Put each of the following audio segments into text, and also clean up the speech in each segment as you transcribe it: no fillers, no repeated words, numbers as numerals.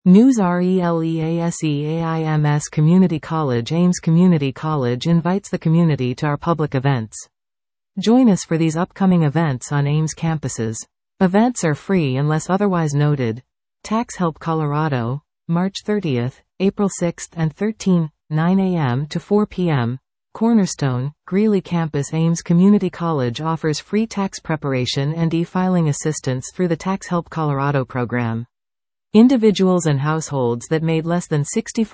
News RELEASEAIMS Community College Ames Community College invites the community to our public events. Join us for these upcoming events on Ames campuses. Events are free unless otherwise noted. Tax Help Colorado, March 30th, April 6th and 13, 9 a.m. to 4 p.m. Cornerstone, Greeley Campus Ames Community College offers free tax preparation and e-filing assistance through the Tax Help Colorado program. Individuals and households that made less than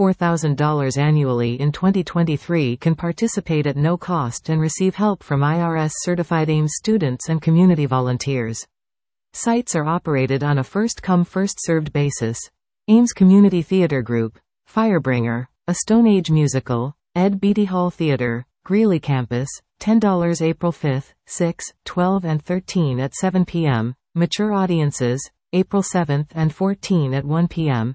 $64,000 annually in 2023 can participate at no cost and receive help from IRS-certified Ames students and community volunteers. Sites are operated on a first-come first-served basis. Ames Community Theater Group, Firebringer, A Stone Age Musical, Ed Beatty Hall Theater, Greeley Campus, $10 April 5th, 6, 12 and 13 at 7 p.m., Mature Audiences, April 7th and 14 at 1 p.m.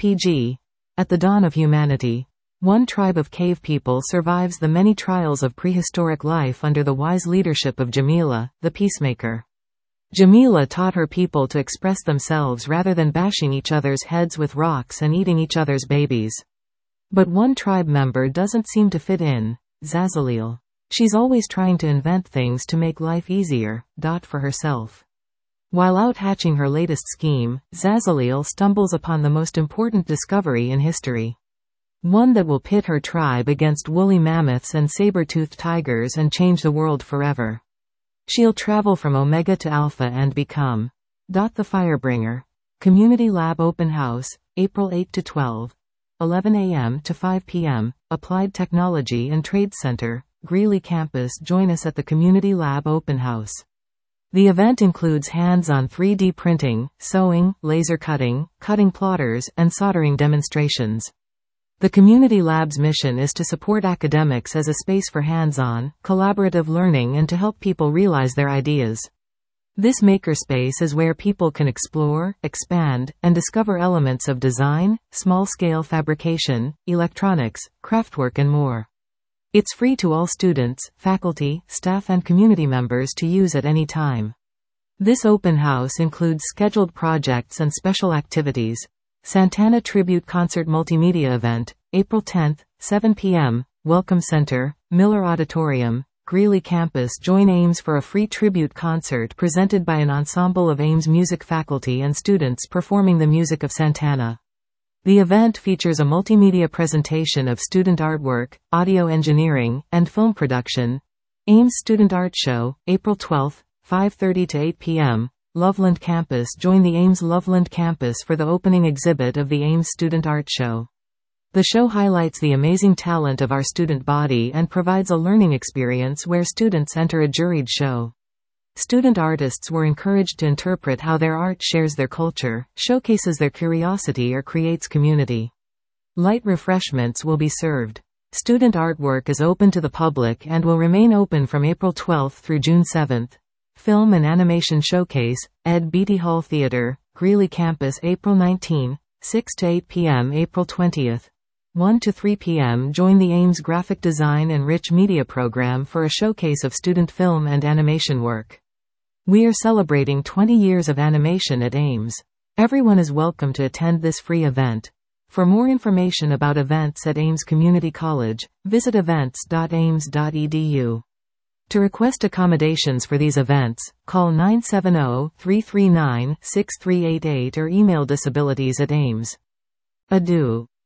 PG. At the Dawn of Humanity. One tribe of cave people survives the many trials of prehistoric life under the wise leadership of Jamila, the peacemaker. Jamila taught her people to express themselves rather than bashing each other's heads with rocks and eating each other's babies. But one tribe member doesn't seem to fit in, Zazalil. She's always trying to invent things to make life easier, for herself. While out hatching her latest scheme, Zazalil stumbles upon the most important discovery in history. One that will pit her tribe against woolly mammoths and saber-toothed tigers and change the world forever. She'll travel from Omega to Alpha and become the Firebringer. Community Lab Open House, April 8 to 12. 11 a.m. to 5 p.m., Applied Technology and Trade Center, Greeley Campus. Join us at the Community Lab Open House. The event includes hands-on 3D printing, sewing, laser cutting, cutting plotters, and soldering demonstrations. The Community Lab's mission is to support academics as a space for hands-on, collaborative learning and to help people realize their ideas. This makerspace is where people can explore, expand, and discover elements of design, small-scale fabrication, electronics, craftwork and more. It's free to all students, faculty, staff and community members to use at any time. This open house includes scheduled projects and special activities. Santana Tribute Concert Multimedia Event, April 10th, 7 p.m., Welcome Center, Miller Auditorium, Greeley Campus. Join Ames for a free tribute concert presented by an ensemble of Ames music faculty and students performing the music of Santana. The event features a multimedia presentation of student artwork, audio engineering, and film production. Ames Student Art Show, April 12, 5:30 to 8 p.m., Loveland Campus. Join the Ames Loveland Campus for the opening exhibit of the Ames Student Art Show. The show highlights the amazing talent of our student body and provides a learning experience where students enter a juried show. Student artists were encouraged to interpret how their art shares their culture, showcases their curiosity or creates community. Light refreshments will be served. Student artwork is open to the public and will remain open from April 12 through June 7. Film and Animation Showcase, Ed Beatty Hall Theater, Greeley Campus. April 19, 6 to 8 p.m. April 20, 1 to 3 p.m. Join the Ames Graphic Design and Rich Media program for a showcase of student film and animation work. We are celebrating 20 years of animation at Ames. Everyone is welcome to attend this free event. For more information about events at Ames Community College, visit events.ames.edu. To request accommodations for these events, call 970-339-6388 or email disabilities@ames.edu.